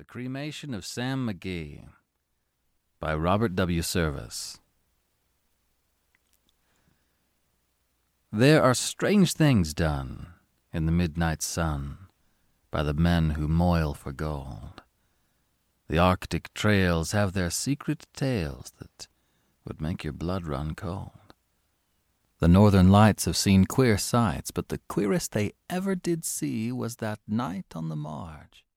The Cremation of Sam McGee by Robert W. Service. There are strange things done in the midnight sun by the men who moil for gold. The Arctic trails have their secret tales that would make your blood run cold. The Northern Lights have seen queer sights, but the queerest they ever did see was that night on the marge